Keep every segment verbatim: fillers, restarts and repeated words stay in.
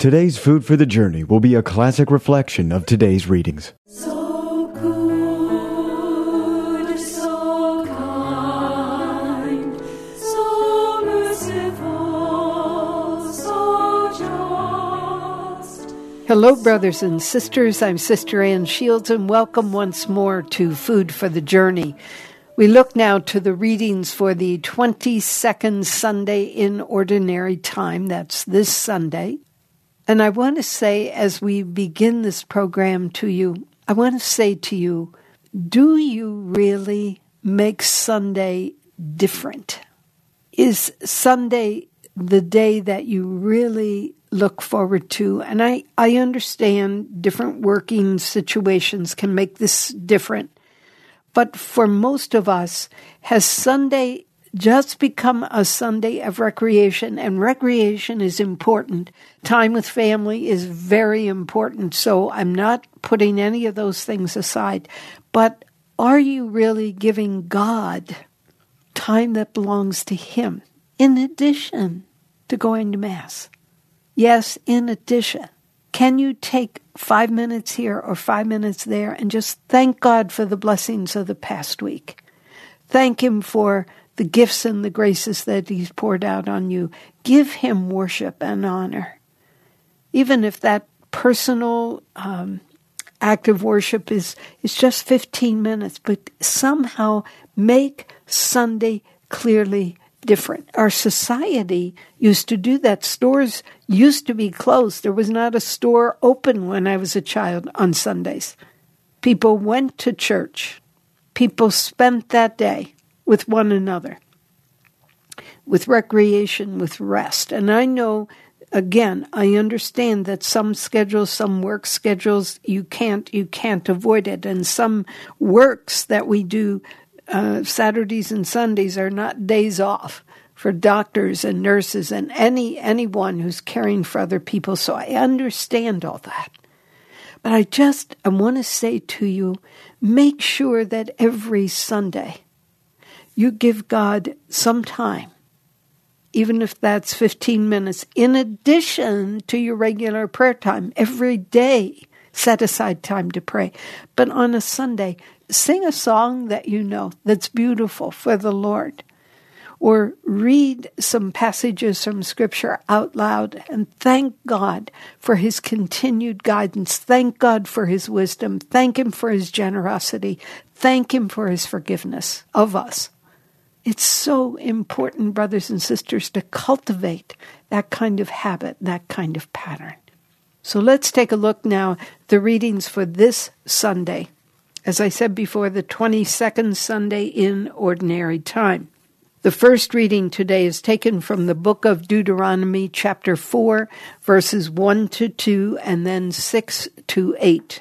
Today's Food for the Journey will be a classic reflection of today's readings. So good, so kind, so merciful, so just. Hello, brothers and sisters. I'm Sister Ann Shields, and welcome once more to Food for the Journey. We look now to the readings for the twenty-second Sunday in Ordinary Time. That's this Sunday. And I want to say, as we begin this program to you, I want to say to you, do you really make Sunday different? Is Sunday the day that you really look forward to? And I, I understand different working situations can make this different. But for most of us, has Sunday just become a Sunday of recreation? And recreation is important. Time with family is very important. So I'm not putting any of those things aside. But are you really giving God time that belongs to Him in addition to going to Mass? Yes, in addition. Can you take five minutes here or five minutes there and just thank God for the blessings of the past week? Thank Him for the gifts and the graces that He's poured out on you. Give Him worship and honor. Even if that personal um, act of worship is, is just fifteen minutes, but somehow make Sunday clearly different. Our society used to do that. Stores used to be closed. There was not a store open when I was a child on Sundays. People went to church. People spent that day with one another, with recreation, with rest. And I know, again, I understand that some schedules, some work schedules, you can't, you can't avoid it. And some works that we do Uh, Saturdays and Sundays are not days off for doctors and nurses and any anyone who's caring for other people. So I understand all that. But I just, I want to say to you, make sure that every Sunday you give God some time, even if that's fifteen minutes, in addition to your regular prayer time. Every day, set aside time to pray. But on a Sunday, sing a song that you know that's beautiful for the Lord. Or read some passages from Scripture out loud and thank God for His continued guidance. Thank God for His wisdom. Thank Him for His generosity. Thank Him for His forgiveness of us. It's so important, brothers and sisters, to cultivate that kind of habit, that kind of pattern. So let's take a look now at the readings for this Sunday. As I said before, the twenty-second Sunday in Ordinary Time. The first reading today is taken from the book of Deuteronomy, chapter four, verses one to two, and then six to eight.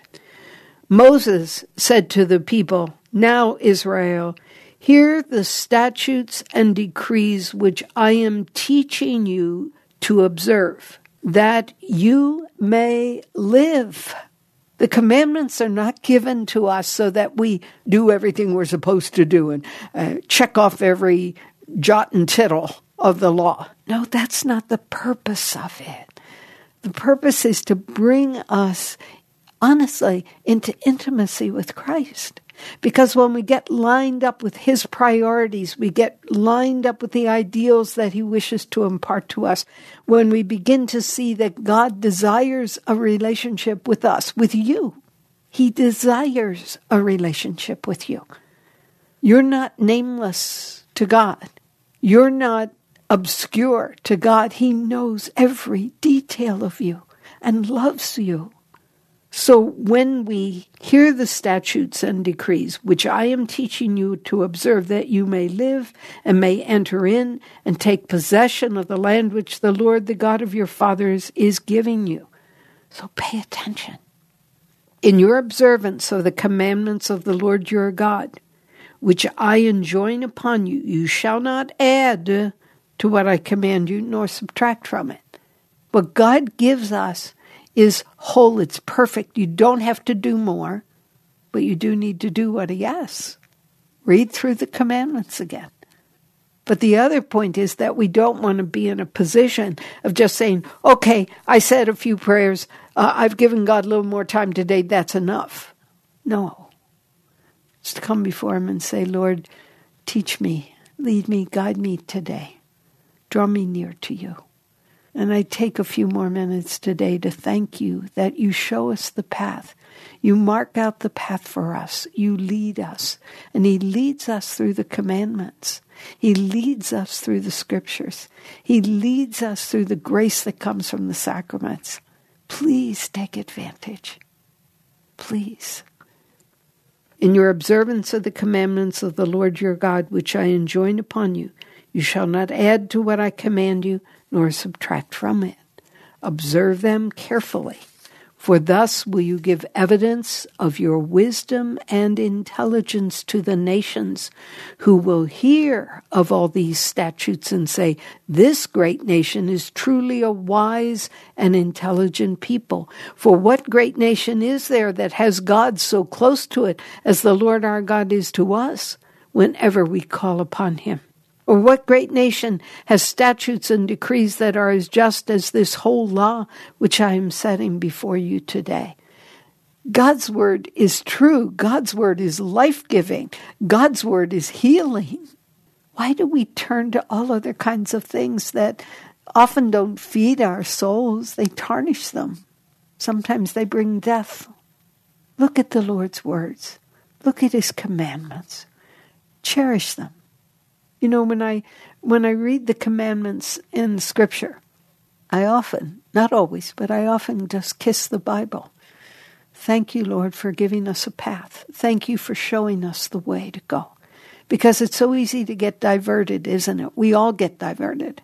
Moses said to the people, "Now, Israel, hear the statutes and decrees which I am teaching you to observe, that you may live." The commandments are not given to us so that we do everything we're supposed to do and uh, check off every jot and tittle of the law. No, that's not the purpose of it. The purpose is to bring us, honestly, into intimacy with Christ. Because when we get lined up with His priorities, we get lined up with the ideals that He wishes to impart to us, when we begin to see that God desires a relationship with us, with you. He desires a relationship with you. You're not nameless to God. You're not obscure to God. He knows every detail of you and loves you. So when we hear the statutes and decrees, which I am teaching you to observe, that you may live and may enter in and take possession of the land which the Lord, the God of your fathers, is giving you. So pay attention. In your observance of the commandments of the Lord your God, which I enjoin upon you, you shall not add to what I command you, nor subtract from it. What God gives us is whole, it's perfect. You don't have to do more, but you do need to do what He asks. Read through the commandments again. But the other point is that we don't want to be in a position of just saying, okay, I said a few prayers, uh, I've given God a little more time today, that's enough. No. It's to come before him and say, Lord, teach me, lead me, guide me today. Draw me near to you. And I take a few more minutes today to thank you that you show us the path. You mark out the path for us. You lead us. And he leads us through the commandments. He leads us through the scriptures. He leads us through the grace that comes from the sacraments. Please take advantage. Please. In your observance of the commandments of the Lord your God, which I enjoin upon you, you shall not add to what I command you, nor subtract from it. Observe them carefully, for thus will you give evidence of your wisdom and intelligence to the nations, who will hear of all these statutes and say, this great nation is truly a wise and intelligent people. For what great nation is there that has God so close to it as the Lord our God is to us whenever we call upon him? Or what great nation has statutes and decrees that are as just as this whole law which I am setting before you today? God's word is true. God's word is life-giving. God's word is healing. Why do we turn to all other kinds of things that often don't feed our souls? They tarnish them. Sometimes they bring death. Look at the Lord's words. Look at his commandments. Cherish them. You know, when I when I read the commandments in Scripture, I often, not always, but I often just kiss the Bible. Thank you, Lord, for giving us a path. Thank you for showing us the way to go. Because it's so easy to get diverted, isn't it? We all get diverted.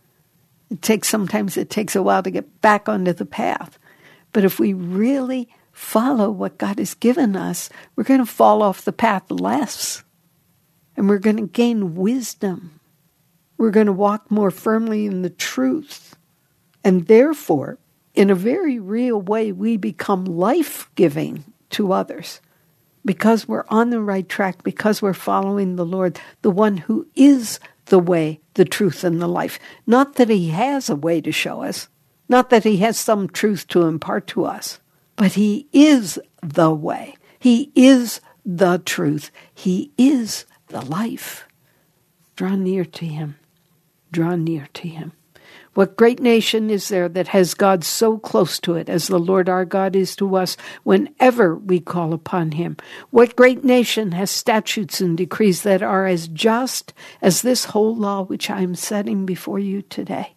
It takes sometimes it takes a while to get back onto the path. But if we really follow what God has given us, we're going to fall off the path less. And we're going to gain wisdom. We're going to walk more firmly in the truth. And therefore, in a very real way, we become life-giving to others. Because we're on the right track, because we're following the Lord, the one who is the way, the truth, and the life. Not that he has a way to show us. Not that he has some truth to impart to us. But he is the way. He is the truth. He is the life. Draw near to him. Draw near to him. What great nation is there that has God so close to it as the Lord our God is to us whenever we call upon him? What great nation has statutes and decrees that are as just as this whole law which I am setting before you today?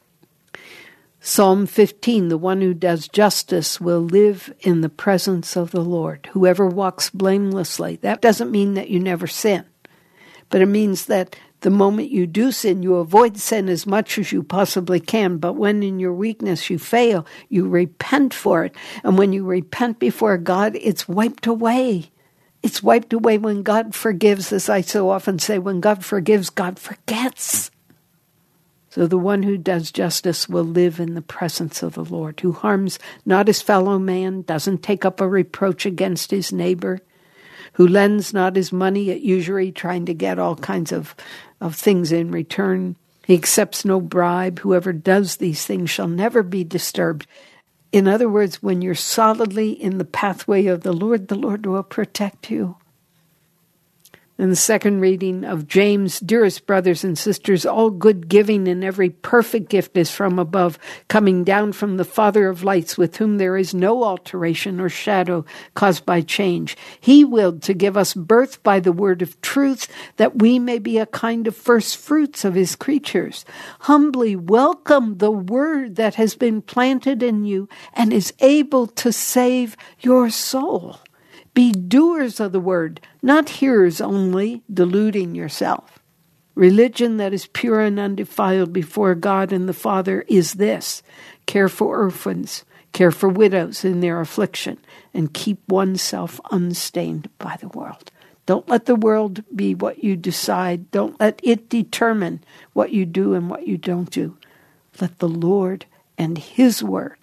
Psalm fifteen, the one who does justice will live in the presence of the Lord. Whoever walks blamelessly. That doesn't mean that you never sin. But it means that the moment you do sin, you avoid sin as much as you possibly can. But when in your weakness you fail, you repent for it. And when you repent before God, it's wiped away. It's wiped away when God forgives. As I so often say, when God forgives, God forgets. So the one who does justice will live in the presence of the Lord, who harms not his fellow man, doesn't take up a reproach against his neighbor, who lends not his money at usury, trying to get all kinds of, of things in return. He accepts no bribe. Whoever does these things shall never be disturbed. In other words, when you're solidly in the pathway of the Lord, the Lord will protect you. In the second reading of James, dearest brothers and sisters, all good giving and every perfect gift is from above, coming down from the Father of lights, with whom there is no alteration or shadow caused by change. He willed to give us birth by the word of truth, that we may be a kind of first fruits of his creatures. Humbly welcome the word that has been planted in you and is able to save your soul. Be doers of the word, not hearers only, deluding yourself. Religion that is pure and undefiled before God and the Father is this: care for orphans, care for widows in their affliction, and keep oneself unstained by the world. Don't let the world be what you decide. Don't let it determine what you do and what you don't do. Let the Lord and his word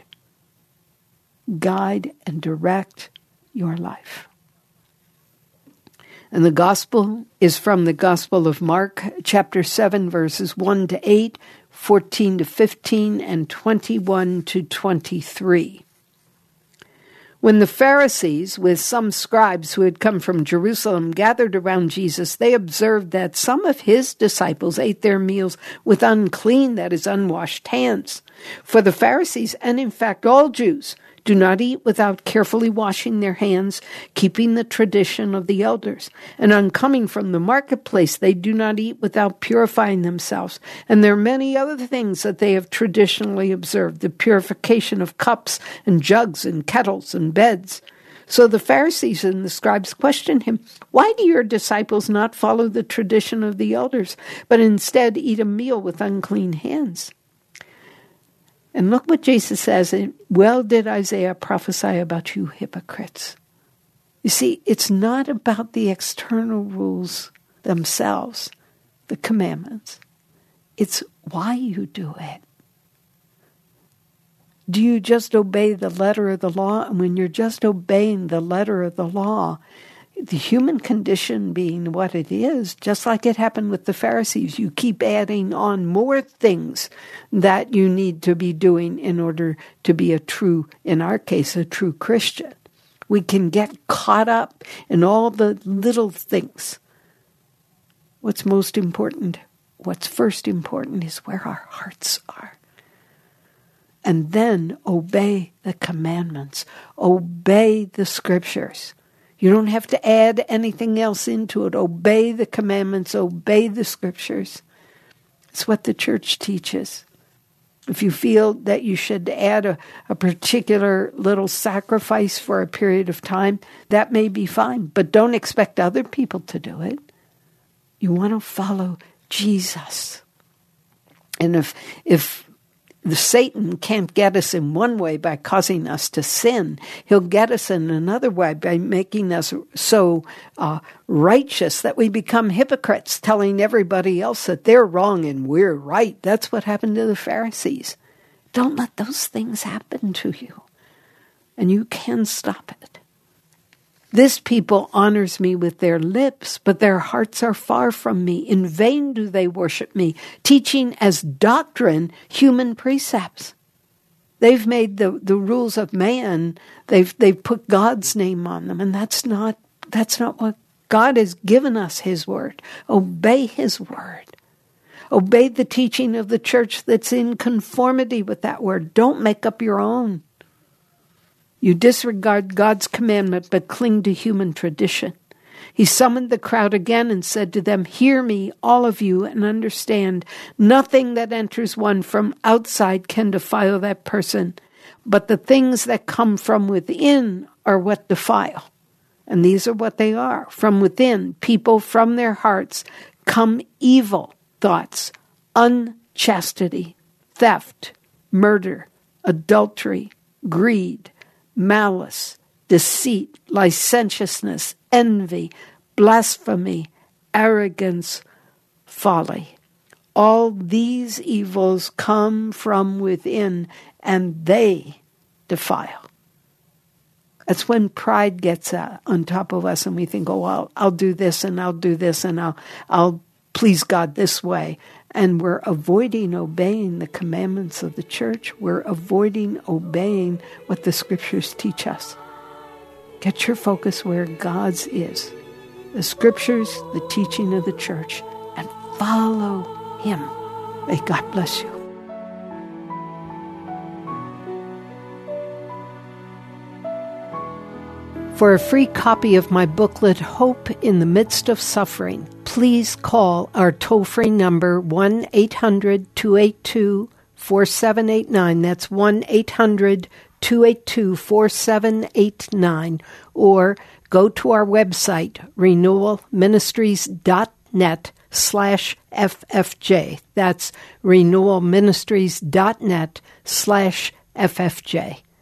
guide and direct your life. And the gospel is from the Gospel of Mark, chapter seven, verses one to eight, fourteen to fifteen, and twenty-one to twenty-three. When the Pharisees, with some scribes who had come from Jerusalem, gathered around Jesus, they observed that some of his disciples ate their meals with unclean, that is, unwashed hands. For the Pharisees, and in fact all Jews, do not eat without carefully washing their hands, keeping the tradition of the elders. And on coming from the marketplace, they do not eat without purifying themselves. And there are many other things that they have traditionally observed, the purification of cups and jugs and kettles and beds. So the Pharisees and the scribes questioned him, "Why do your disciples not follow the tradition of the elders, but instead eat a meal with unclean hands?" And look what Jesus says, "Well did Isaiah prophesy about you hypocrites." You see, it's not about the external rules themselves, the commandments. It's why you do it. Do you just obey the letter of the law? And when you're just obeying the letter of the law, the human condition being what it is, just like it happened with the Pharisees, you keep adding on more things that you need to be doing in order to be a true, in our case, a true Christian. We can get caught up in all the little things. What's most important, what's first important is where our hearts are. And then obey the commandments, obey the scriptures. You don't have to add anything else into it. Obey the commandments, obey the scriptures. It's what the church teaches. If you feel that you should add a, a particular little sacrifice for a period of time, that may be fine, but don't expect other people to do it. You want to follow Jesus. And if if The Satan can't get us in one way by causing us to sin, he'll get us in another way by making us so uh, righteous that we become hypocrites, telling everybody else that they're wrong and we're right. That's what happened to the Pharisees. Don't let those things happen to you, and you can stop it. This people honors me with their lips, but their hearts are far from me. In vain do they worship me, teaching as doctrine human precepts. They've made the, the rules of man, they've they've put God's name on them, and that's not that's not what God has given us, his word. Obey his word. Obey the teaching of the church that's in conformity with that word. Don't make up your own. You disregard God's commandment, but cling to human tradition. He summoned the crowd again and said to them, "Hear me, all of you, and understand. Nothing that enters one from outside can defile that person, but the things that come from within are what defile." And these are what they are. From within, people from their hearts come evil thoughts, unchastity, theft, murder, adultery, greed, malice, deceit, licentiousness, envy, blasphemy, arrogance, folly. All these evils come from within, and they defile. That's when pride gets uh, on top of us, and we think, "Oh, I'll, I'll do this, and I'll do this, and I'll, I'll please God this way." And we're avoiding obeying the commandments of the church. We're avoiding obeying what the scriptures teach us. Get your focus where God's is. The scriptures, the teaching of the church, and follow him. May God bless you. For a free copy of my booklet, Hope in the Midst of Suffering, please call our toll-free number one eight hundred two eight two four seven eight nine. That's one eight hundred two eight two four seven eight nine. Or go to our website, renewal ministries dot net slash F F J. That's renewal ministries dot net slash F F J.